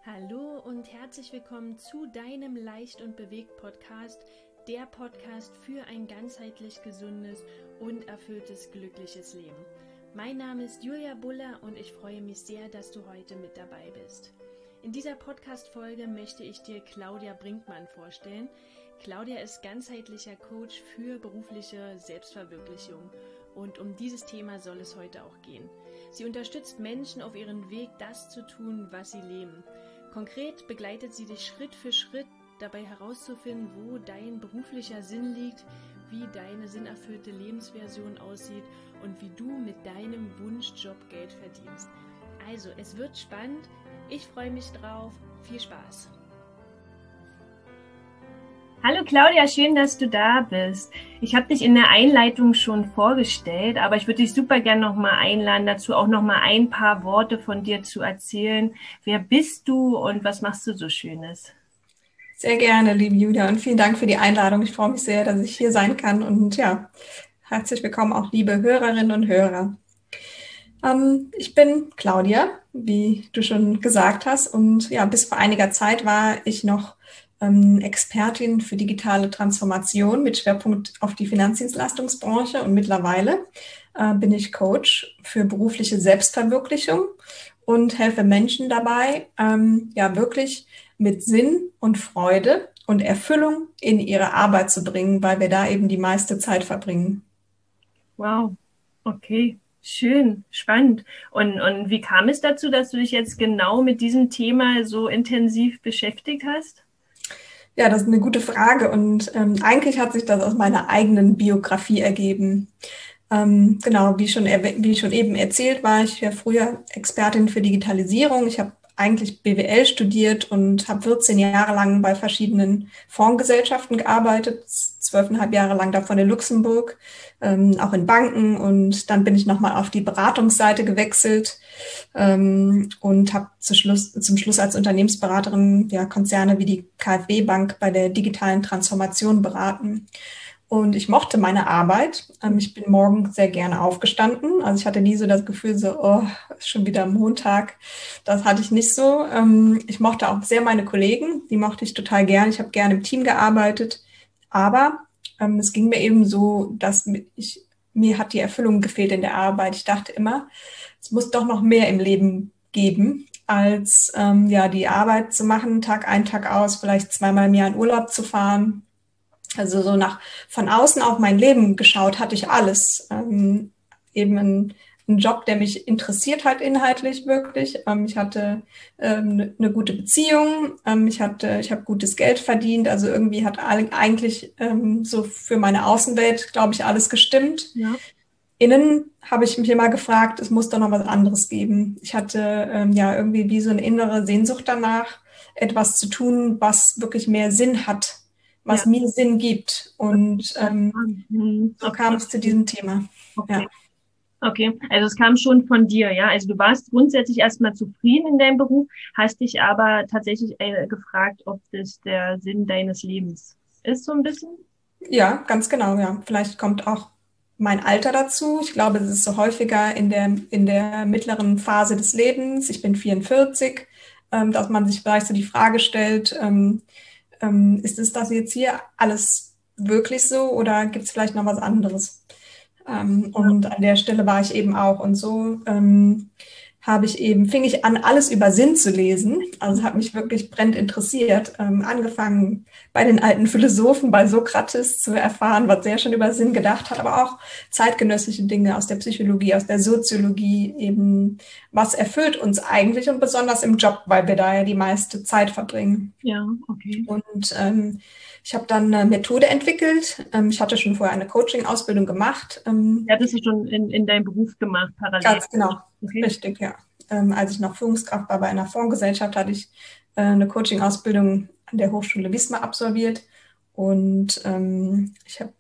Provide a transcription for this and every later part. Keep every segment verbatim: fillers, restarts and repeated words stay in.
Hallo und herzlich willkommen zu deinem Leicht und bewegt Podcast, der Podcast für ein ganzheitlich gesundes und erfülltes, glückliches Leben. Mein Name ist Julia Buller und ich freue mich sehr, dass du heute mit dabei bist. In dieser Podcast-Folge möchte ich dir Claudia Brinkmann vorstellen. Claudia ist ganzheitlicher Coach für berufliche Selbstverwirklichung und um dieses Thema soll es heute auch gehen. Sie unterstützt Menschen auf ihrem Weg, das zu tun, was sie leben. Konkret begleitet sie dich Schritt für Schritt dabei herauszufinden, wo dein beruflicher Sinn liegt, wie deine sinnerfüllte Lebensversion aussieht und wie du mit deinem Wunschjob Geld verdienst. Also, es wird spannend. Ich freue mich drauf. Viel Spaß! Hallo Claudia, schön, dass du da bist. Ich habe dich in der Einleitung schon vorgestellt, aber ich würde dich super gerne nochmal einladen, dazu auch nochmal ein paar Worte von dir zu erzählen. Wer bist du und was machst du so Schönes? Sehr gerne, liebe Julia, und vielen Dank für die Einladung. Ich freue mich sehr, dass ich hier sein kann und ja, herzlich willkommen auch liebe Hörerinnen und Hörer. Ähm, ich bin Claudia, wie du schon gesagt hast, und ja, bis vor einiger Zeit war ich noch ähm, Expertin für digitale Transformation mit Schwerpunkt auf die Finanzdienstleistungsbranche und mittlerweile äh, bin ich Coach für berufliche Selbstverwirklichung und helfe Menschen dabei, ähm, ja wirklich mit Sinn und Freude und Erfüllung in ihre Arbeit zu bringen, weil wir da eben die meiste Zeit verbringen. Wow, okay, schön, spannend. Und, und wie kam es dazu, dass du dich jetzt genau mit diesem Thema so intensiv beschäftigt hast? Ja, das ist eine gute Frage und ähm, eigentlich hat sich das aus meiner eigenen Biografie ergeben. Ähm, genau, wie schon, wie schon eben erzählt, war ich ja früher Expertin für Digitalisierung. Ich habe eigentlich B W L studiert und habe vierzehn Jahre lang bei verschiedenen Fondsgesellschaften gearbeitet, zwölfeinhalb Jahre lang davon in Luxemburg, ähm, auch in Banken. Und dann bin ich nochmal auf die Beratungsseite gewechselt ähm, und habe zum Schluss, zum Schluss als Unternehmensberaterin ja, Konzerne wie die KfW-Bank bei der digitalen Transformation beraten. Und ich mochte meine Arbeit. Ich bin morgens sehr gerne aufgestanden. Also ich hatte nie so das Gefühl, so, oh, ist schon wieder Montag. Das hatte ich nicht so. Ich mochte auch sehr meine Kollegen. Die mochte ich total gern. Ich habe gerne im Team gearbeitet. Aber es ging mir eben so, dass ich, mir hat die Erfüllung gefehlt in der Arbeit. Ich dachte immer, es muss doch noch mehr im Leben geben, als ähm, ja die Arbeit zu machen, Tag ein, Tag aus, vielleicht zweimal im Jahr in Urlaub zu fahren. Also so nach von außen auf mein Leben geschaut, hatte ich alles. Ähm, eben ein, ein Job, der mich interessiert hat inhaltlich wirklich. Ähm, ich hatte ähm, eine, eine gute Beziehung. Ähm, ich hatte, ich habe gutes Geld verdient. Also irgendwie hat all, eigentlich ähm, so für meine Außenwelt, glaube ich, alles gestimmt. Ja. Innen habe ich mich immer gefragt, es muss doch noch was anderes geben. Ich hatte ähm, ja irgendwie wie so eine innere Sehnsucht danach, etwas zu tun, was wirklich mehr Sinn hat, was Ja. mir Sinn gibt. Und ähm, Mhm. so Okay. kam es zu diesem Thema. Okay. Ja. Okay, also es kam schon von dir, ja. Also du warst grundsätzlich erstmal zufrieden in deinem Beruf, hast dich aber tatsächlich äh, gefragt, ob das der Sinn deines Lebens ist, so ein bisschen? Ja, ganz genau, ja. Vielleicht kommt auch mein Alter dazu. Ich glaube, es ist so häufiger in der, in der mittleren Phase des Lebens. Ich bin vierundvierzig, ähm, dass man sich vielleicht so die Frage stellt, ähm, ähm, ist es das jetzt hier alles wirklich so oder gibt es vielleicht noch was anderes? Ähm, Ja. und an der Stelle war ich eben auch. Und so ähm, habe ich eben, fing ich an, alles über Sinn zu lesen. Also es hat mich wirklich brennend interessiert. Ähm, angefangen bei den alten Philosophen, bei Sokrates zu erfahren, was der schon über Sinn gedacht hat, aber auch zeitgenössische Dinge aus der Psychologie, aus der Soziologie, eben was erfüllt uns eigentlich und besonders im Job, weil wir da ja die meiste Zeit verbringen. Ja, okay. Und ähm, ich habe dann eine Methode entwickelt. Ähm, ich hatte schon vorher eine Coaching-Ausbildung gemacht. Ähm, Ja, das ist schon in, in deinem Beruf gemacht, parallel. Ganz genau, Okay. richtig, ja. Ähm, als ich noch Führungskraft war bei einer Fondsgesellschaft, hatte ich äh, eine Coaching-Ausbildung an der Hochschule Wismar absolviert. Und ähm, ich habe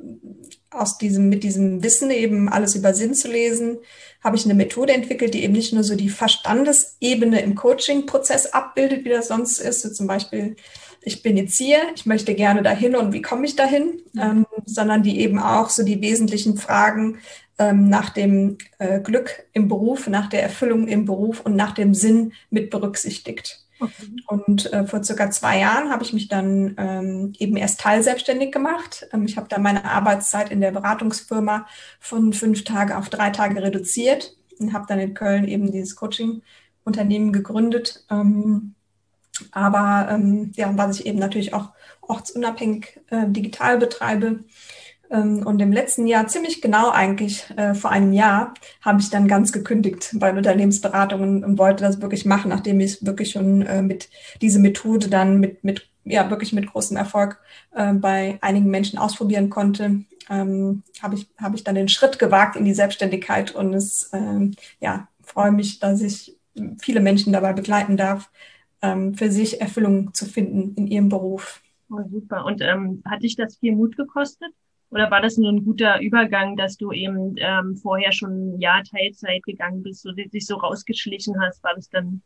aus diesem, mit diesem Wissen eben alles über Sinn zu lesen, habe ich eine Methode entwickelt, die eben nicht nur so die Verstandesebene im Coaching-Prozess abbildet, wie das sonst ist. So zum Beispiel, ich bin jetzt hier, ich möchte gerne dahin und wie komme ich dahin, mhm. ähm, sondern die eben auch so die wesentlichen Fragen ähm, nach dem äh, Glück im Beruf, nach der Erfüllung im Beruf und nach dem Sinn mit berücksichtigt. Okay. Und äh, vor circa zwei Jahren habe ich mich dann ähm, eben erst teilselbstständig gemacht. Ähm, ich habe dann meine Arbeitszeit in der Beratungsfirma von fünf Tage auf drei Tage reduziert und habe dann in Köln eben dieses Coaching-Unternehmen gegründet. Ähm, aber ähm, ja, was ich eben natürlich auch ortsunabhängig äh, digital betreibe. Ähm, und im letzten Jahr, ziemlich genau eigentlich äh, vor einem Jahr, habe ich dann ganz gekündigt bei Unternehmensberatungen und wollte das wirklich machen, nachdem ich wirklich schon äh, mit diese Methode dann mit, mit ja wirklich mit großem Erfolg äh, bei einigen Menschen ausprobieren konnte. Ähm, habe ich, habe ich dann den Schritt gewagt in die Selbstständigkeit und es ähm, ja, freue mich, dass ich viele Menschen dabei begleiten darf, ähm, für sich Erfüllung zu finden in ihrem Beruf. Oh, super. Und ähm, hat dich das viel Mut gekostet? Oder war das nur ein guter Übergang, dass du eben ähm, vorher schon ein Jahr Teilzeit gegangen bist und dich so rausgeschlichen hast? War das dann?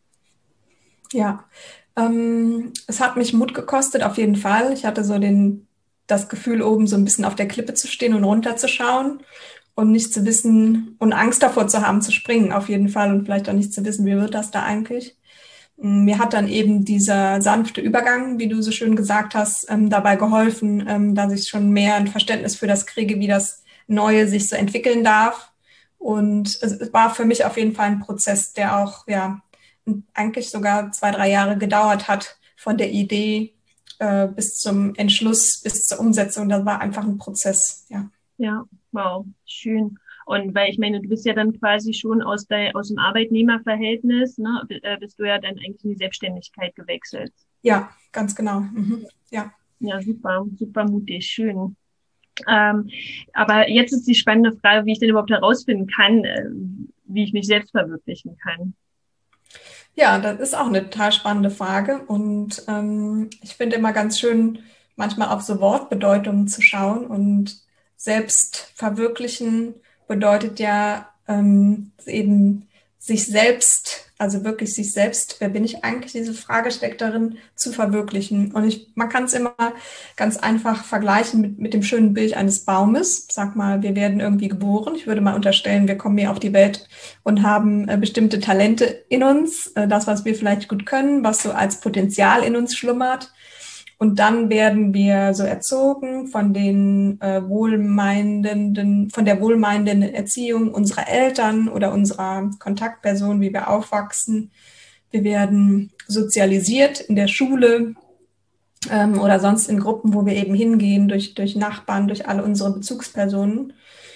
Ja, ähm, es hat mich Mut gekostet, auf jeden Fall. Ich hatte so den, das Gefühl, oben so ein bisschen auf der Klippe zu stehen und runterzuschauen und nicht zu wissen und Angst davor zu haben, zu springen, auf jeden Fall. Und vielleicht auch nicht zu wissen, wie wird das da eigentlich. Mir hat dann eben dieser sanfte Übergang, wie du so schön gesagt hast, ähm, dabei geholfen, ähm, dass ich schon mehr ein Verständnis für das kriege, wie das Neue sich so entwickeln darf. Und es, es war für mich auf jeden Fall ein Prozess, der auch ja eigentlich sogar zwei, drei Jahre gedauert hat, von der Idee äh, bis zum Entschluss, bis zur Umsetzung. Das war einfach ein Prozess, ja. Ja, wow, schön. Und weil ich meine, du bist ja dann quasi schon aus der, aus dem Arbeitnehmerverhältnis, ne, b- äh, bist du ja dann eigentlich in die Selbstständigkeit gewechselt. Ja, ganz genau. Mhm. Ja. Ja, super, super mutig, schön. Ähm, aber jetzt ist die spannende Frage, wie ich denn überhaupt herausfinden kann, äh, wie ich mich selbst verwirklichen kann. Ja, das ist auch eine total spannende Frage. Und ähm, ich finde immer ganz schön, manchmal auf so Wortbedeutungen zu schauen. Und selbst verwirklichen bedeutet ja ähm, eben sich selbst, also wirklich sich selbst, wer bin ich eigentlich, diese Frage steckt darin, zu verwirklichen. Und ich, man kann es immer ganz einfach vergleichen mit, mit dem schönen Bild eines Baumes. Sag mal, wir werden irgendwie geboren. Ich würde mal unterstellen, wir kommen hier auf die Welt und haben äh, bestimmte Talente in uns, äh, das, was wir vielleicht gut können, was so als Potenzial in uns schlummert. Und dann werden wir so erzogen von den äh, wohlmeinenden, von der wohlmeinenden Erziehung unserer Eltern oder unserer Kontaktperson, wie wir aufwachsen. Wir werden sozialisiert in der Schule ähm, oder sonst in Gruppen, wo wir eben hingehen, durch, durch Nachbarn, durch alle unsere Bezugspersonen.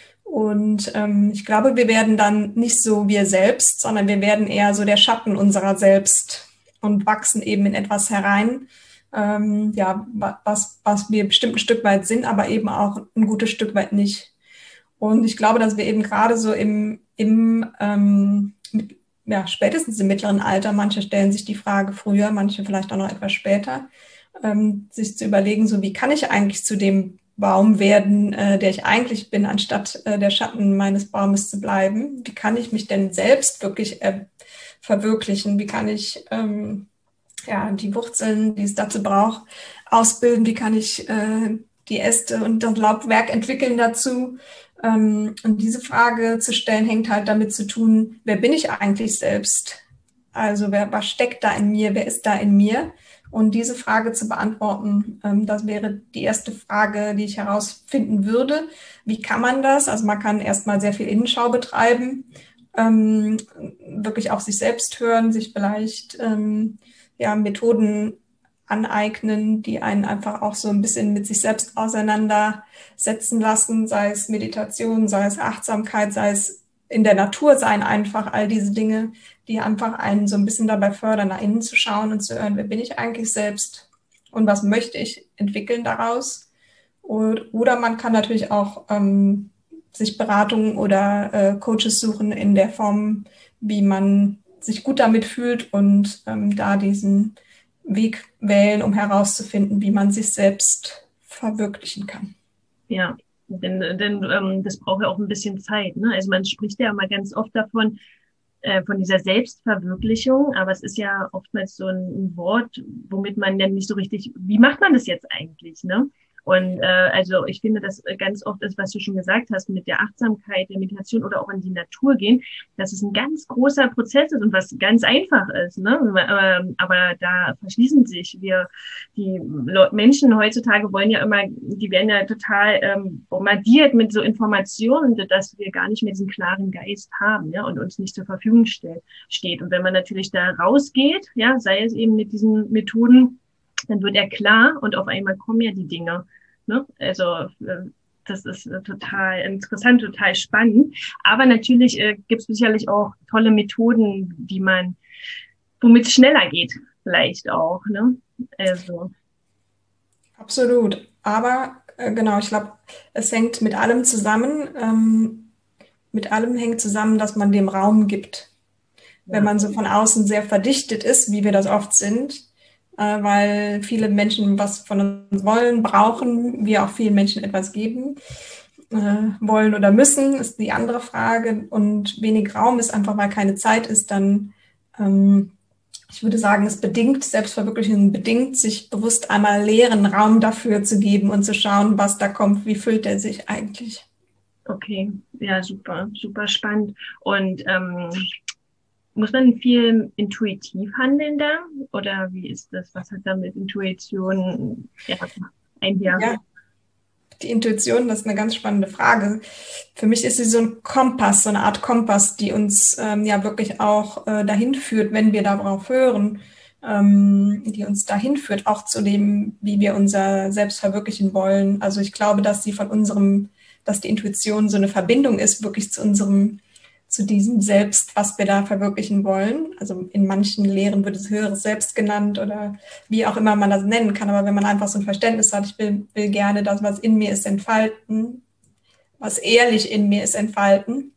Und ähm, ich glaube, wir werden dann nicht so wir selbst, sondern wir werden eher so der Schatten unserer selbst und wachsen eben in etwas herein, ähm, ja, was, was wir bestimmt ein Stück weit sind, aber eben auch ein gutes Stück weit nicht. Und ich glaube, dass wir eben gerade so im, im ähm, mit, ja, spätestens im mittleren Alter, manche stellen sich die Frage früher, manche vielleicht auch noch etwas später, ähm, sich zu überlegen, so wie kann ich eigentlich zu dem Baum werden, äh, der ich eigentlich bin, anstatt äh, der Schatten meines Baumes zu bleiben. Wie kann ich mich denn selbst wirklich äh, verwirklichen? Wie kann ich ähm, ja, die Wurzeln, die es dazu braucht, ausbilden? Wie kann ich äh, die Äste und das Laubwerk entwickeln dazu? Ähm, und diese Frage zu stellen, hängt halt damit zu tun, wer bin ich eigentlich selbst? Also wer, was steckt da in mir? Wer ist da in mir? Und diese Frage zu beantworten, ähm, das wäre die erste Frage, die ich herausfinden würde. Wie kann man das? Also man kann erstmal sehr viel Innenschau betreiben, ähm, wirklich auf sich selbst hören, sich vielleicht ähm, ja, Methoden aneignen, die einen einfach auch so ein bisschen mit sich selbst auseinandersetzen lassen, sei es Meditation, sei es Achtsamkeit, sei es in der Natur sein, einfach all diese Dinge, die einfach einen so ein bisschen dabei fördern, nach innen zu schauen und zu hören, wer bin ich eigentlich selbst und was möchte ich entwickeln daraus. Und, oder man kann natürlich auch ähm, sich Beratungen oder äh, Coaches suchen in der Form, wie man sich gut damit fühlt und ähm, da diesen Weg wählen, um herauszufinden, wie man sich selbst verwirklichen kann. Ja, denn, denn ähm, das braucht ja auch ein bisschen Zeit, ne? Also man spricht ja immer ganz oft davon, äh, von dieser Selbstverwirklichung, aber es ist ja oftmals so ein, ein Wort, womit man dann nicht so richtig, wie macht man das jetzt eigentlich, ne? Und äh, also ich finde, dass ganz oft ist, was du schon gesagt hast, mit der Achtsamkeit, der Meditation oder auch in die Natur gehen, dass es ein ganz großer Prozess ist und was ganz einfach ist. Ne? Aber, aber da verschließen sich wir, die Menschen heutzutage wollen ja immer, die werden ja total ähm, bombardiert mit so Informationen, dass wir gar nicht mehr diesen klaren Geist haben, ja, und uns nicht zur Verfügung stellt, steht. Und wenn man natürlich da rausgeht, ja, sei es eben mit diesen Methoden, dann wird er klar und auf einmal kommen ja die Dinge. Ne? Also äh, das ist äh, total interessant, total spannend. Aber natürlich äh, gibt es sicherlich auch tolle Methoden, die man, womit es schneller geht, vielleicht auch. Ne? Also Absolut. Aber äh, genau, ich glaube, es hängt mit allem zusammen. Ähm, mit allem hängt zusammen, dass man dem Raum gibt. Wenn ja, man so von außen sehr verdichtet ist, wie wir das oft sind, äh, weil viele Menschen was von uns wollen, brauchen, wir auch vielen Menschen etwas geben, äh, wollen oder müssen, ist die andere Frage. Und wenig Raum ist einfach, weil keine Zeit ist, dann, ähm, ich würde sagen, es bedingt, Selbstverwirklichung bedingt, sich bewusst einmal leeren Raum dafür zu geben und zu schauen, was da kommt, wie füllt er sich eigentlich. okay, ja, super, super spannend. Und ähm, muss man viel intuitiv handeln da? Oder wie ist das? Was hat da mit Intuition ja, einher? Ja, die Intuition, das ist eine ganz spannende Frage. Für mich ist sie so ein Kompass, so eine Art Kompass, die uns ähm, ja wirklich auch äh, dahin führt, wenn wir darauf hören, ähm, die uns dahin führt, auch zu dem, wie wir unser Selbst verwirklichen wollen. Also ich glaube, dass sie von unserem, dass die Intuition so eine Verbindung ist, wirklich zu unserem, zu diesem Selbst, was wir da verwirklichen wollen. Also in manchen Lehren wird es höheres Selbst genannt oder wie auch immer man das nennen kann. Aber wenn man einfach so ein Verständnis hat, ich will, will gerne das, was in mir ist, entfalten, was ehrlich in mir ist, entfalten,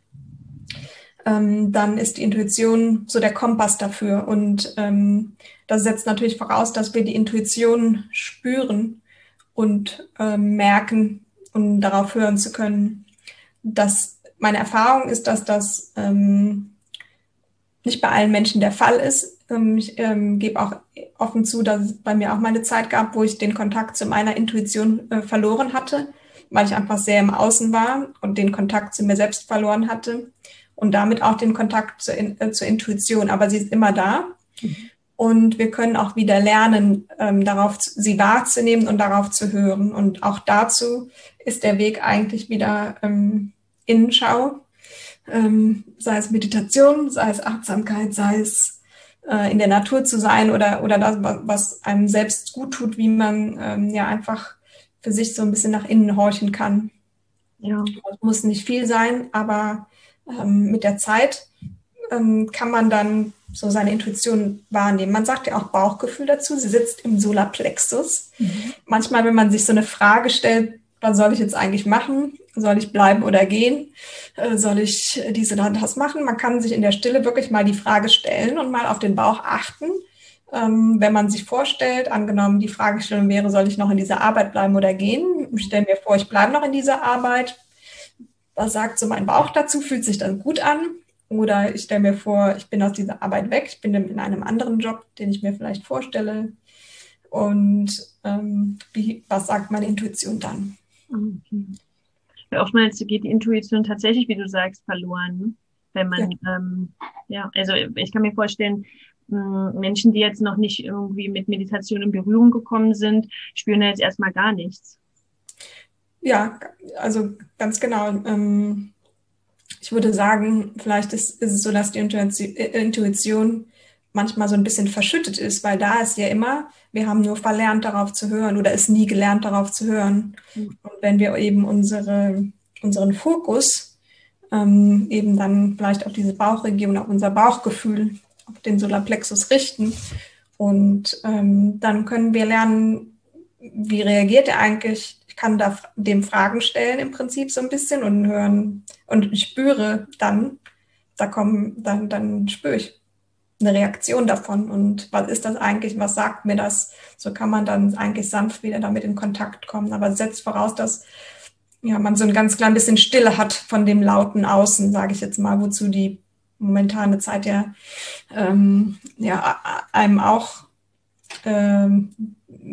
ähm, dann ist die Intuition so der Kompass dafür. Und ähm, das setzt natürlich voraus, dass wir die Intuition spüren und ähm, merken und darauf hören zu können. Dass meine Erfahrung ist, dass das ähm, nicht bei allen Menschen der Fall ist. Ähm, ich ähm, gebe auch offen zu, dass es bei mir auch mal eine Zeit gab, wo ich den Kontakt zu meiner Intuition äh, verloren hatte, weil ich einfach sehr im Außen war und den Kontakt zu mir selbst verloren hatte und damit auch den Kontakt zur, äh, zur Intuition. Aber sie ist immer da. Mhm. Und wir können auch wieder lernen, ähm, darauf zu, sie wahrzunehmen und darauf zu hören. Und auch dazu ist der Weg eigentlich wieder ähm, Innenschau, ähm, sei es Meditation, sei es Achtsamkeit, sei es äh, in der Natur zu sein oder, oder das, was einem selbst gut tut, wie man ähm, ja einfach für sich so ein bisschen nach innen horchen kann. Ja. Das muss nicht viel sein, aber ähm, mit der Zeit ähm, kann man dann so seine Intuition wahrnehmen. Man sagt ja auch Bauchgefühl dazu. Sie sitzt im Solarplexus. Mhm. Manchmal, wenn man sich so eine Frage stellt, was soll ich jetzt eigentlich machen? Soll ich bleiben oder gehen? Soll ich dies oder das machen? Man kann sich in der Stille wirklich mal die Frage stellen und mal auf den Bauch achten. Ähm, wenn man sich vorstellt, angenommen die Fragestellung wäre, soll ich noch in dieser Arbeit bleiben oder gehen? Ich stelle mir vor, ich bleibe noch in dieser Arbeit. Was sagt so mein Bauch dazu? Fühlt sich das gut an? Oder ich stelle mir vor, ich bin aus dieser Arbeit weg, ich bin in einem anderen Job, den ich mir vielleicht vorstelle. Und ähm, wie, was sagt meine Intuition dann? Okay. Ja, oftmals geht die Intuition tatsächlich, wie du sagst, verloren, ne? Wenn man, ja. Ähm, ja, also ich kann mir vorstellen, Menschen, die jetzt noch nicht irgendwie mit Meditation in Berührung gekommen sind, spüren ja jetzt erstmal gar nichts. Ja, also ganz genau. Ähm, ich würde sagen, vielleicht ist, ist es so, dass die Intuition manchmal so ein bisschen verschüttet ist, weil da ist ja immer, wir haben nur verlernt, darauf zu hören oder ist nie gelernt, darauf zu hören. Mhm. Und wenn wir eben unsere, unseren Fokus ähm, eben dann vielleicht auf diese Bauchregion, auf unser Bauchgefühl, auf den Solarplexus richten und ähm, dann können wir lernen, wie reagiert er eigentlich? Ich kann da dem Fragen stellen im Prinzip so ein bisschen und hören und ich spüre dann, da kommen, dann, dann spüre ich eine Reaktion davon und was ist das eigentlich, was sagt mir das? So kann man dann eigentlich sanft wieder damit in Kontakt kommen, aber setzt voraus, dass ja, man so ein ganz klein bisschen Stille hat von dem lauten Außen, sage ich jetzt mal, wozu die momentane Zeit ja, ähm, ja einem auch ähm,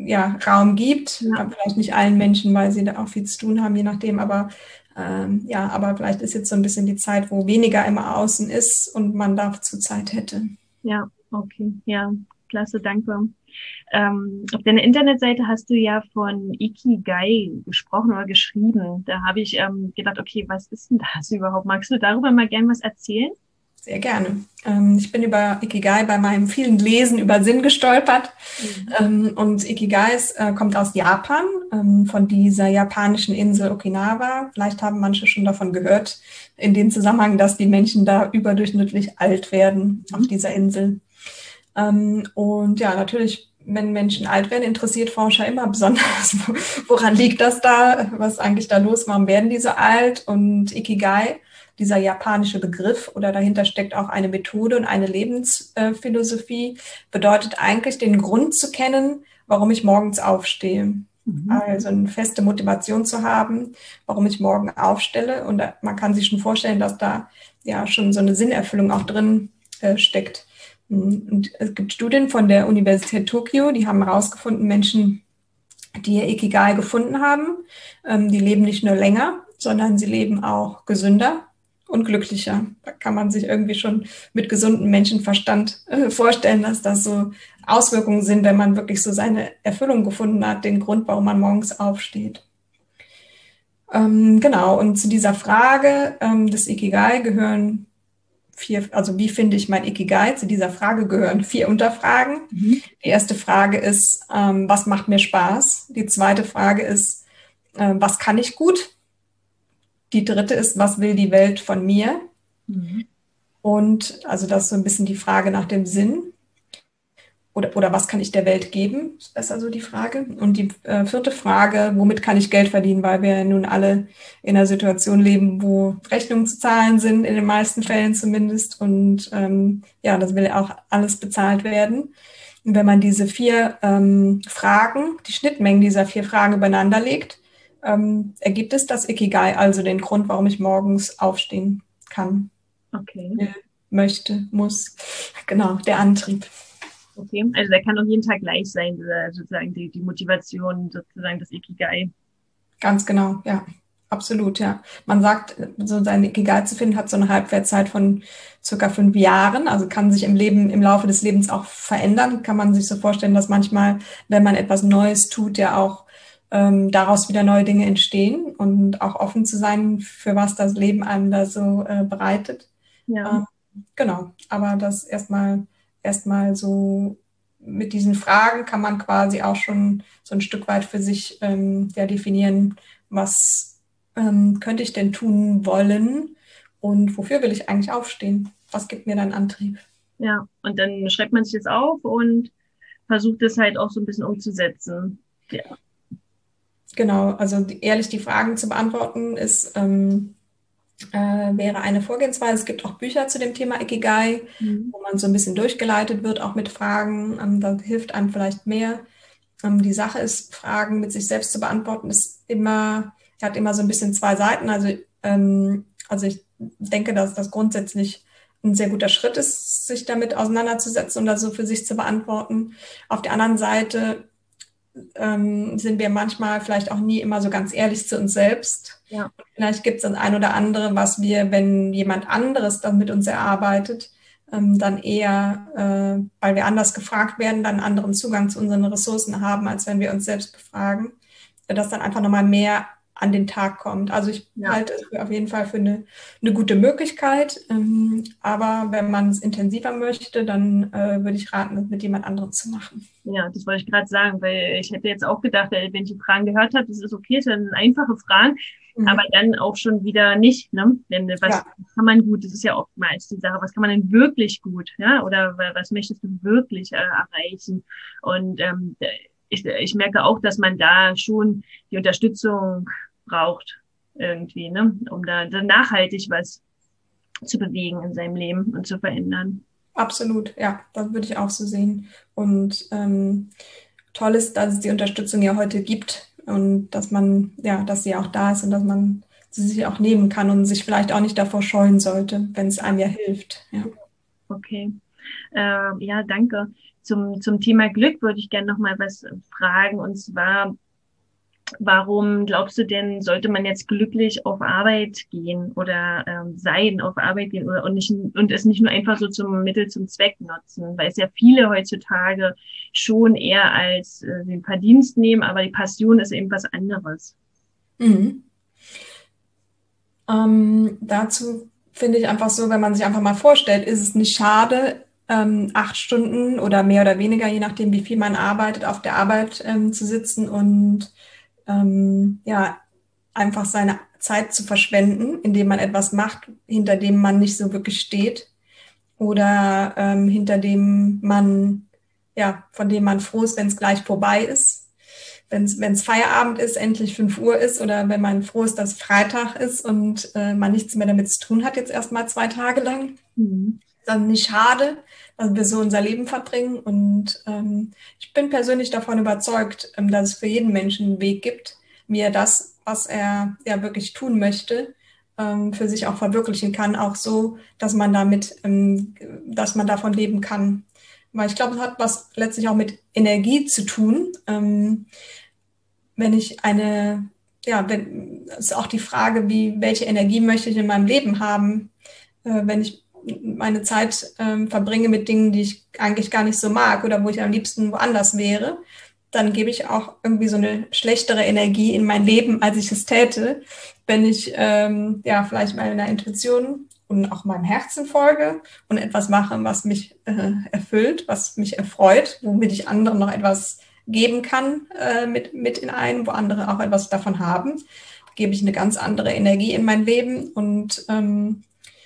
ja, Raum gibt. Ja. Vielleicht nicht allen Menschen, weil sie da auch viel zu tun haben, je nachdem. Aber ähm, ja, aber vielleicht ist jetzt so ein bisschen die Zeit, wo weniger immer außen ist und man dazu Zeit hätte. Ja, okay, ja, klasse, danke. Ähm, auf deiner Internetseite hast du ja von Ikigai gesprochen oder geschrieben. Da habe ich ähm, gedacht, okay, was ist denn das überhaupt? Magst du darüber mal gern was erzählen? Sehr gerne. Ähm, ich bin über Ikigai bei meinem vielen Lesen über Sinn gestolpert. Mhm. Ähm, und Ikigai ist, äh, kommt aus Japan, ähm, von dieser japanischen Insel Okinawa. Vielleicht haben manche schon davon gehört, in dem Zusammenhang, dass die Menschen da überdurchschnittlich alt werden mhm. auf dieser Insel. Ähm, und ja, natürlich, wenn Menschen alt werden, interessiert Forscher immer besonders, woran liegt das da? Was ist eigentlich da los? Warum werden die so alt? Und Ikigai, dieser japanische Begriff oder dahinter steckt auch eine Methode und eine Lebensphilosophie, bedeutet eigentlich den Grund zu kennen, warum ich morgens aufstehe. Mhm. Also eine feste Motivation zu haben, warum ich morgen aufstelle. Und man kann sich schon vorstellen, dass da ja schon so eine Sinnerfüllung auch drin äh, steckt. Und es gibt Studien von der Universität Tokio, die haben herausgefunden, Menschen, die ihr Ikigai gefunden haben, ähm, die leben nicht nur länger, sondern sie leben auch gesünder und glücklicher. Da kann man sich irgendwie schon mit gesundem Menschenverstand äh, vorstellen, dass das so Auswirkungen sind, wenn man wirklich so seine Erfüllung gefunden hat, den Grund, warum man morgens aufsteht. Ähm, genau, und zu dieser Frage ähm, des Ikigai gehören vier, also wie finde ich mein Ikigai? Zu dieser Frage gehören vier Unterfragen. Mhm. Die erste Frage ist, ähm, was macht mir Spaß? Die zweite Frage ist, äh, was kann ich gut? Die dritte ist, was will die Welt von mir? Mhm. Und also das ist so ein bisschen die Frage nach dem Sinn. Oder, oder was kann ich der Welt geben? Ist besser so die Frage. Und die äh, vierte Frage, womit kann ich Geld verdienen? Weil wir nun alle in einer Situation leben, wo Rechnungen zu zahlen sind, in den meisten Fällen zumindest. Und ähm, ja, das will auch alles bezahlt werden. Und wenn man diese vier ähm, Fragen, die Schnittmengen dieser vier Fragen übereinander legt, ähm, ergibt es das Ikigai, also den Grund, warum ich morgens aufstehen kann. Okay. Äh, möchte, muss. Genau, der Antrieb. Okay, also der kann auch jeden Tag gleich sein, sozusagen die, die Motivation, sozusagen das Ikigai. Ganz genau, ja, absolut, ja. Man sagt, so sein Ikigai zu finden, hat so eine Halbwertszeit von circa fünf Jahren, also kann sich im Leben, im Laufe des Lebens auch verändern. Kann man sich so vorstellen, dass manchmal, wenn man etwas Neues tut, ja auch ähm, daraus wieder neue Dinge entstehen und auch offen zu sein, für was das Leben einem da so äh, bereitet. Ja. Ähm, genau, aber das erstmal erstmal so mit diesen Fragen kann man quasi auch schon so ein Stück weit für sich ähm, ja, definieren, was ähm, könnte ich denn tun wollen und wofür will ich eigentlich aufstehen? Was gibt mir dann Antrieb? Ja, und dann schreibt man sich das auf und versucht es halt auch so ein bisschen umzusetzen. Ja. Genau, also die, ehrlich die Fragen zu beantworten ist ähm, Äh, wäre eine Vorgehensweise. Es gibt auch Bücher zu dem Thema Ikigai, mhm. wo man so ein bisschen durchgeleitet wird, auch mit Fragen. Ähm, da hilft einem vielleicht mehr. Ähm, die Sache ist, Fragen mit sich selbst zu beantworten, ist immer, hat immer so ein bisschen zwei Seiten. Also, ähm, also ich denke, dass das grundsätzlich ein sehr guter Schritt ist, sich damit auseinanderzusetzen und das so für sich zu beantworten. Auf der anderen Seite ähm, sind wir manchmal vielleicht auch nie immer so ganz ehrlich zu uns selbst. Ja. Vielleicht gibt es das ein oder andere, was wir, wenn jemand anderes dann mit uns erarbeitet, ähm, dann eher, äh, weil wir anders gefragt werden, dann einen anderen Zugang zu unseren Ressourcen haben, als wenn wir uns selbst befragen, dass dann einfach nochmal mehr an den Tag kommt. Also ich ja. halte es auf jeden Fall für eine, eine gute Möglichkeit, ähm, aber wenn man es intensiver möchte, dann äh, würde ich raten, das mit jemand anderem zu machen. Ja, das wollte ich gerade sagen, weil ich hätte jetzt auch gedacht, wenn ich die Fragen gehört habe, das ist okay, das sind einfache Fragen, mhm. aber dann auch schon wieder nicht, ne? Denn was ja. kann man gut, das ist ja oftmals die Sache, was kann man denn wirklich gut, ja? Oder was möchtest du wirklich äh, erreichen? Und ähm, ich, ich merke auch, dass man da schon die Unterstützung braucht irgendwie, ne, um da, da nachhaltig was zu bewegen in seinem Leben und zu verändern. Absolut, ja, das würde ich auch so sehen. Und ähm, toll ist, dass es die Unterstützung ja heute gibt und dass man, ja, dass sie auch da ist und dass man sie sich auch nehmen kann und sich vielleicht auch nicht davor scheuen sollte, wenn es einem ja hilft. Ja. Okay. Äh, ja, danke. Zum, zum Thema Glück würde ich gerne noch mal was fragen. Und zwar, warum glaubst du denn, sollte man jetzt glücklich auf Arbeit gehen oder ähm, sein, auf Arbeit gehen oder und, nicht, und es nicht nur einfach so zum Mittel zum Zweck nutzen? Weil es ja viele heutzutage schon eher als äh, den Verdienst nehmen, aber die Passion ist eben was anderes. Mhm. Ähm, dazu finde ich einfach so, wenn man sich einfach mal vorstellt, ist es nicht schade, ähm, acht Stunden oder mehr oder weniger, je nachdem, wie viel man arbeitet, auf der Arbeit ähm, zu sitzen und ähm, ja, einfach seine Zeit zu verschwenden, indem man etwas macht, hinter dem man nicht so wirklich steht oder ähm, hinter dem man, ja, von dem man froh ist, wenn es gleich vorbei ist. Wenn es Feierabend ist, endlich fünf Uhr ist oder wenn man froh ist, dass Freitag ist und äh, man nichts mehr damit zu tun hat, jetzt erstmal zwei Tage lang, Mhm. dann nicht schade, dass wir so unser Leben verbringen. Und ähm, ich bin persönlich davon überzeugt, ähm, dass es für jeden Menschen einen Weg gibt, wie er das, was er ja wirklich tun möchte, ähm, für sich auch verwirklichen kann, auch so, dass man damit, ähm, dass man davon leben kann. Weil ich glaube, es hat was letztlich auch mit Energie zu tun. Ähm, wenn ich eine, ja, wenn, ist auch die Frage, wie, welche Energie möchte ich in meinem Leben haben, äh, wenn ich meine Zeit ähm, verbringe mit Dingen, die ich eigentlich gar nicht so mag oder wo ich am liebsten woanders wäre, dann gebe ich auch irgendwie so eine schlechtere Energie in mein Leben, als ich es täte, wenn ich ähm, ja vielleicht meiner Intuition und auch meinem Herzen folge und etwas mache, was mich äh, erfüllt, was mich erfreut, womit ich anderen noch etwas geben kann äh, mit, mit in einen, wo andere auch etwas davon haben, gebe ich eine ganz andere Energie in mein Leben und ähm,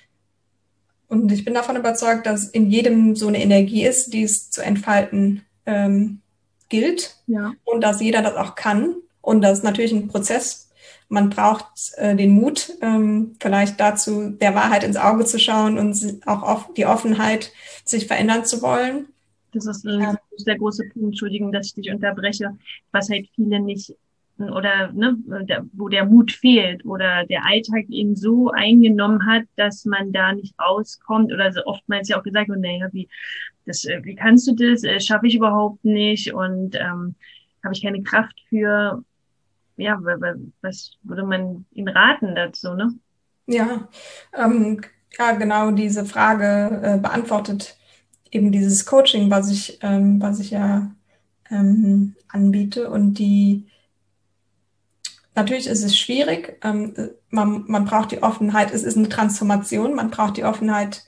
und ich bin davon überzeugt, dass in jedem so eine Energie ist, die es zu entfalten ähm, gilt Ja. und dass jeder das auch kann. Und das ist natürlich ein Prozess. Man braucht äh, den Mut, ähm, vielleicht dazu, der Wahrheit ins Auge zu schauen und auch auf die Offenheit, sich verändern zu wollen. Das ist ein Ja. sehr großer Punkt, Entschuldigung, dass ich dich unterbreche, was halt viele nicht oder ne, der, wo der Mut fehlt oder der Alltag ihn so eingenommen hat, dass man da nicht rauskommt oder so oftmals ja auch gesagt wird, naja, wie, das, wie kannst du das, äh, schaffe ich überhaupt nicht und ähm, habe ich keine Kraft für, ja, was würde man ihnen raten dazu, ne? Ja, ähm, ja, genau diese Frage äh, beantwortet eben dieses Coaching, was ich, ähm, was ich ja ähm, anbiete. Und die, natürlich ist es schwierig. Ähm, man, man braucht die Offenheit. Es ist eine Transformation. Man braucht die Offenheit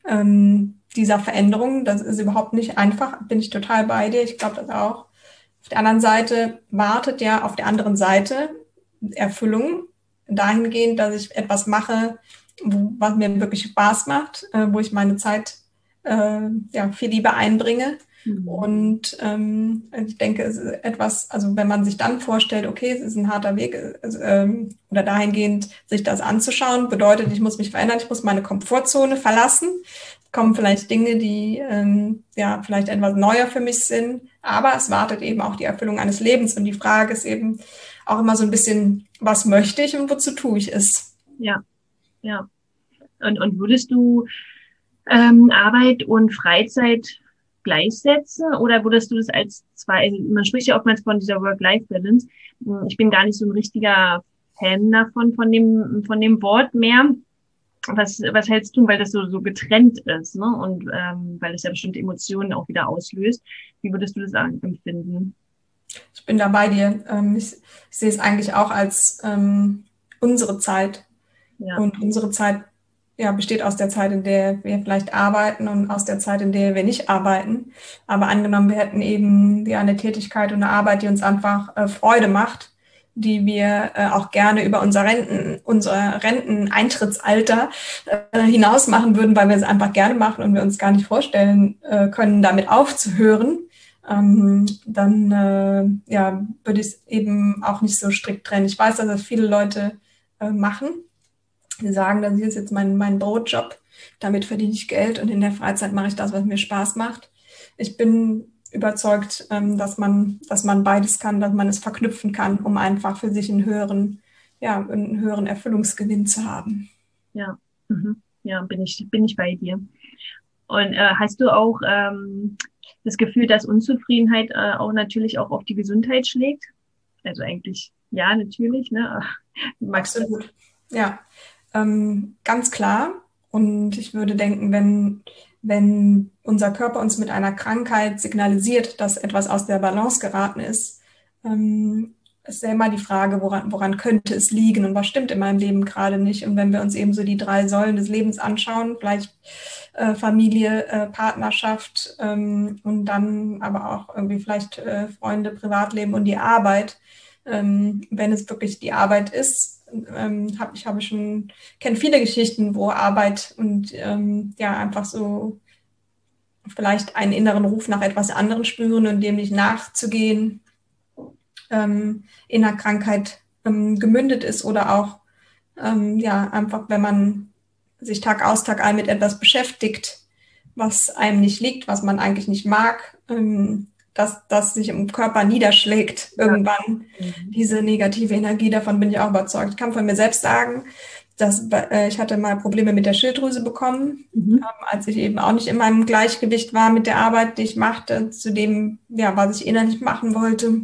ähm, dieser Veränderung. Das ist überhaupt nicht einfach. Bin ich total bei dir. Ich glaube das auch. Auf der anderen Seite wartet ja auf der anderen Seite Erfüllung dahingehend, dass ich etwas mache, wo, was mir wirklich Spaß macht, äh, wo ich meine Zeit äh, ja, viel lieber einbringe. Mhm. Und ähm, ich denke, es ist etwas, also wenn man sich dann vorstellt, okay, es ist ein harter Weg, also, ähm, oder dahingehend sich das anzuschauen, bedeutet, ich muss mich verändern, ich muss meine Komfortzone verlassen, kommen vielleicht Dinge, die ähm, ja vielleicht etwas neuer für mich sind, aber es wartet eben auch die Erfüllung eines Lebens und die Frage ist eben auch immer so ein bisschen, was möchte ich und wozu tue ich es? Ja, ja. Und, und würdest du ähm, Arbeit und Freizeit gleichsetzen oder würdest du das als zwei, also man spricht ja oftmals von dieser Work-Life-Balance. Ich bin gar nicht so ein richtiger Fan davon, von dem, von dem Wort mehr. Was, was hältst du, weil das so, so getrennt ist, ne? Und ähm, weil es ja bestimmte Emotionen auch wieder auslöst. Wie würdest du das empfinden? Ich bin da bei dir. Ähm, ich, ich sehe es eigentlich auch als ähm, unsere Zeit. Ja. Und unsere Zeit ja, besteht aus der Zeit, in der wir vielleicht arbeiten und aus der Zeit, in der wir nicht arbeiten. Aber angenommen, wir hätten eben ja, eine Tätigkeit und eine Arbeit, die uns einfach äh, Freude macht, die wir äh, auch gerne über unser Renten, unser Renteneintrittsalter äh, hinaus machen würden, weil wir es einfach gerne machen und wir uns gar nicht vorstellen äh, können, damit aufzuhören. Ähm, dann äh, ja, würde ich es eben auch nicht so strikt trennen. Ich weiß, dass das viele Leute äh, machen. Die sagen, das ist jetzt mein, mein Brotjob, damit verdiene ich Geld und in der Freizeit mache ich das, was mir Spaß macht. Ich bin überzeugt, ähm, dass man, dass man beides kann, dass man es verknüpfen kann, um einfach für sich einen höheren, ja, einen höheren Erfüllungsgewinn zu haben. Ja, mhm. Ja, bin ich, bin ich bei dir. Und äh, hast du auch ähm, das Gefühl, dass Unzufriedenheit äh, auch natürlich auch auf die Gesundheit schlägt? Also eigentlich ja, natürlich, ne? Du magst das. Absolut. Ja, ähm, ganz klar. Und ich würde denken, wenn, wenn unser Körper uns mit einer Krankheit signalisiert, dass etwas aus der Balance geraten ist, ähm, ist ja immer die Frage, woran, woran könnte es liegen und was stimmt in meinem Leben gerade nicht. Und wenn wir uns eben so die drei Säulen des Lebens anschauen, vielleicht äh, Familie, äh, Partnerschaft ähm, und dann aber auch irgendwie vielleicht äh, Freunde, Privatleben und die Arbeit, ähm, wenn es wirklich die Arbeit ist, ähm, habe ich habe schon kenne viele Geschichten, wo Arbeit und ähm, ja einfach so vielleicht einen inneren Ruf nach etwas anderem spüren und dem nicht nachzugehen, ähm, in einer Krankheit ähm, gemündet ist oder auch ähm, ja einfach, wenn man sich Tag aus Tag ein mit etwas beschäftigt, was einem nicht liegt, was man eigentlich nicht mag, ähm, dass das sich im Körper niederschlägt Ja. irgendwann, Mhm. diese negative Energie, davon bin ich auch überzeugt. Ich kann von mir selbst sagen, dass äh, ich hatte mal Probleme mit der Schilddrüse bekommen, Mhm. ähm, als ich eben auch nicht in meinem Gleichgewicht war mit der Arbeit, die ich machte, zu dem, ja, was ich innerlich machen wollte.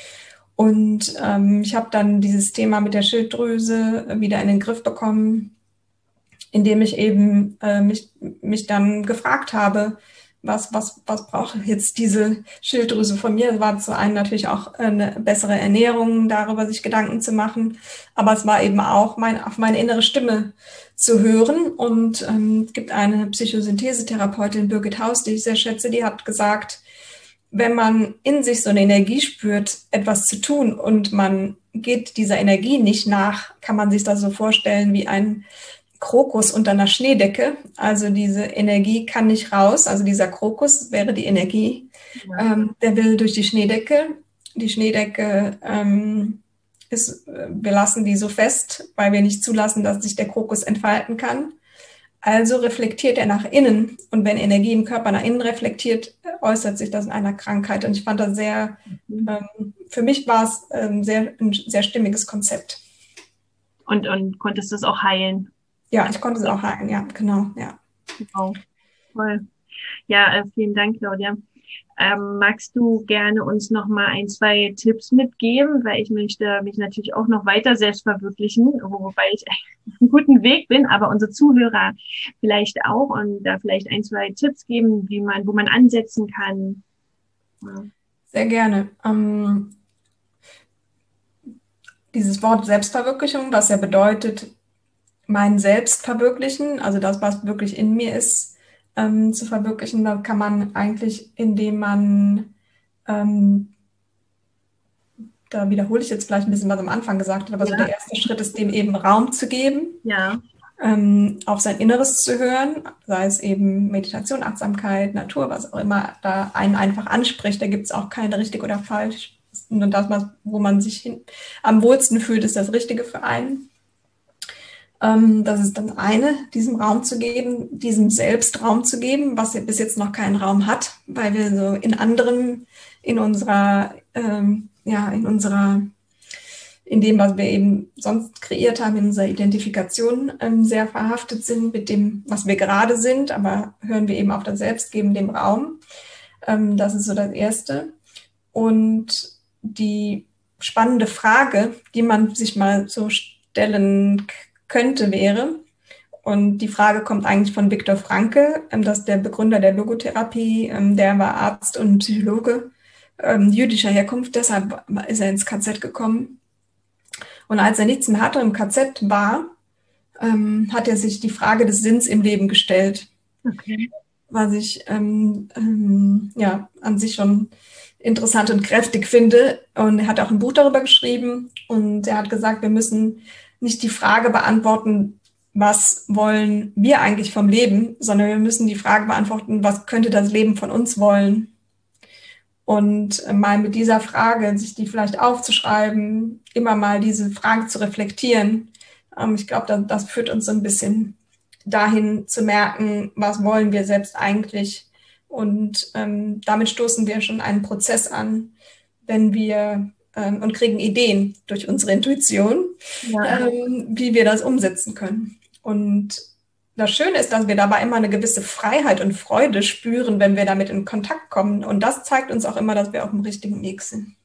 Und ähm, ich habe dann dieses Thema mit der Schilddrüse wieder in den Griff bekommen, indem ich eben äh, mich, mich dann gefragt habe, was, was, was braucht jetzt diese Schilddrüse von mir? Das war zu einem natürlich auch eine bessere Ernährung, darüber sich Gedanken zu machen. Aber es war eben auch mein, auf meine innere Stimme zu hören. Und ähm, es gibt eine Psychosynthesetherapeutin, Birgit Haus, die ich sehr schätze, die hat gesagt, wenn man in sich so eine Energie spürt, etwas zu tun und man geht dieser Energie nicht nach, kann man sich das so vorstellen wie ein Krokus unter einer Schneedecke. Also diese Energie kann nicht raus. Also dieser Krokus wäre die Energie. Ja. Ähm, der will durch die Schneedecke. Die Schneedecke ähm, ist, wir lassen die so fest, weil wir nicht zulassen, dass sich der Krokus entfalten kann. Also reflektiert er nach innen. Und wenn Energie im Körper nach innen reflektiert, äußert sich das in einer Krankheit. Und ich fand das sehr, Mhm. ähm, für mich war es ähm, sehr, ein sehr stimmiges Konzept. Und, und konntest du es auch heilen? Ja, ich konnte es auch heilen, ja, genau, ja. Wow. Toll. Ja, äh, vielen Dank, Claudia. Ähm, magst du gerne uns noch mal ein, zwei Tipps mitgeben, weil ich möchte mich natürlich auch noch weiter selbst verwirklichen, wobei ich auf einem guten Weg bin, aber unsere Zuhörer vielleicht auch und da vielleicht ein, zwei Tipps geben, wie man, wo man ansetzen kann. Ja. Sehr gerne. Ähm, dieses Wort Selbstverwirklichung, was ja bedeutet, mein Selbst verwirklichen, also das, was wirklich in mir ist, ähm, zu verwirklichen, da kann man eigentlich, indem man ähm, da wiederhole ich jetzt vielleicht ein bisschen, was am Anfang gesagt habe, aber so Ja. der erste Schritt ist, dem eben Raum zu geben, Ja. ähm, auf sein Inneres zu hören, sei es eben Meditation, Achtsamkeit, Natur, was auch immer da einen einfach anspricht. Da gibt es auch keine richtig oder falsch. Nur das, wo man sich hin, am wohlsten fühlt, ist das Richtige für einen. Ähm, das ist dann eine, diesem Raum zu geben, diesem Selbst Raum zu geben, was ja bis jetzt noch keinen Raum hat, weil wir so in anderem, in unserer ähm, ja, in unserer, in dem, was wir eben sonst kreiert haben, in unserer Identifikation ähm, sehr verhaftet sind mit dem, was wir gerade sind, aber hören wir eben auf das Selbst, geben dem Raum. Ähm, das ist so das Erste. Und die spannende Frage, die man sich mal so stellen könnte, wäre, und die Frage kommt eigentlich von Viktor Frankl, ähm, das ist der Begründer der Logotherapie, ähm, der war Arzt und Psychologe, Ähm, jüdischer Herkunft, deshalb ist er ins K Z gekommen. Und als er nichts mehr hatte im K Z war, ähm, hat er sich die Frage des Sinns im Leben gestellt. Okay. Was ich ähm, ähm, ja, an sich schon interessant und kräftig finde. Und er hat auch ein Buch darüber geschrieben. Und er hat gesagt, wir müssen nicht die Frage beantworten, was wollen wir eigentlich vom Leben, sondern wir müssen die Frage beantworten, was könnte das Leben von uns wollen? Und mal mit dieser Frage, sich die vielleicht aufzuschreiben, immer mal diese Frage zu reflektieren. Ähm, ich glaube, das, das führt uns so ein bisschen dahin zu merken, was wollen wir selbst eigentlich. Und ähm, damit stoßen wir schon einen Prozess an, wenn wir ähm, und kriegen Ideen durch unsere Intuition, Ja. ähm, wie wir das umsetzen können. Und das Schöne ist, dass wir dabei immer eine gewisse Freiheit und Freude spüren, wenn wir damit in Kontakt kommen. Und das zeigt uns auch immer, dass wir auf dem richtigen Weg sind.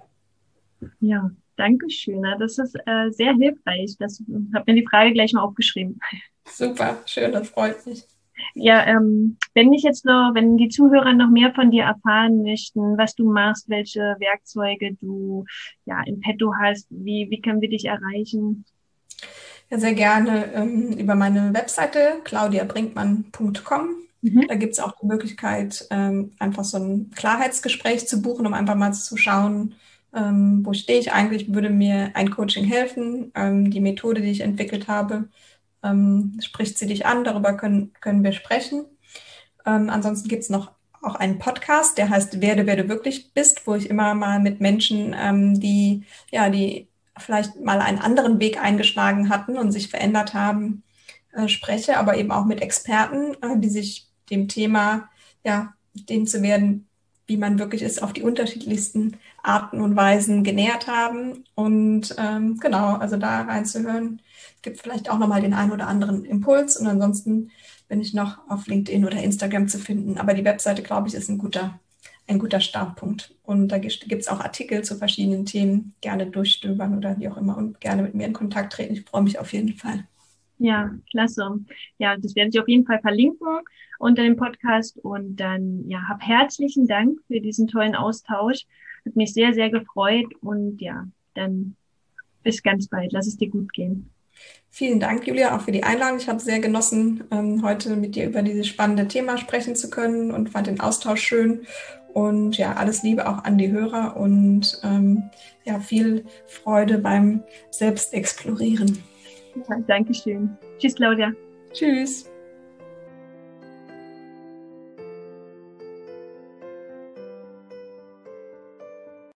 Ja, danke schön. Das ist äh, sehr hilfreich. Das habe mir die Frage gleich mal aufgeschrieben. Super, schön, das freut mich. Ja, ähm, wenn ich jetzt noch, wenn die Zuhörer noch mehr von dir erfahren möchten, was du machst, welche Werkzeuge du ja im Petto hast, wie, wie können wir dich erreichen? Ja, sehr gerne ähm, über meine Webseite claudia brinkmann punkt com. Mhm. Da gibt es auch die Möglichkeit, ähm, einfach so ein Klarheitsgespräch zu buchen, um einfach mal zu schauen, ähm, wo stehe ich eigentlich, würde mir ein Coaching helfen, ähm, die Methode, die ich entwickelt habe, ähm, spricht sie dich an, darüber können, können wir sprechen. Ähm, ansonsten gibt es noch auch einen Podcast, der heißt Werde, wer du wirklich bist, wo ich immer mal mit Menschen, ähm, die, ja, die vielleicht mal einen anderen Weg eingeschlagen hatten und sich verändert haben, äh, spreche, aber eben auch mit Experten, äh, die sich dem Thema, ja, dem zu werden, wie man wirklich ist, auf die unterschiedlichsten Arten und Weisen genähert haben. Und ähm, genau, also da reinzuhören, gibt vielleicht auch nochmal den einen oder anderen Impuls. Und ansonsten bin ich noch auf LinkedIn oder Instagram zu finden. Aber die Webseite, glaube ich, ist ein guter, ein guter Startpunkt. Und da gibt es auch Artikel zu verschiedenen Themen. Gerne durchstöbern oder wie auch immer und gerne mit mir in Kontakt treten. Ich freue mich auf jeden Fall. Ja, klasse. Ja, das werde ich auf jeden Fall verlinken unter dem Podcast. Und dann, ja, hab herzlichen Dank für diesen tollen Austausch. Hat mich sehr, sehr gefreut. Und ja, dann bis ganz bald. Lass es dir gut gehen. Vielen Dank, Julia, auch für die Einladung. Ich habe sehr genossen, heute mit dir über dieses spannende Thema sprechen zu können und fand den Austausch schön. Und ja, alles Liebe auch an die Hörer und ähm, ja, viel Freude beim Selbstexplorieren. Ja, danke schön. Tschüss, Claudia. Tschüss.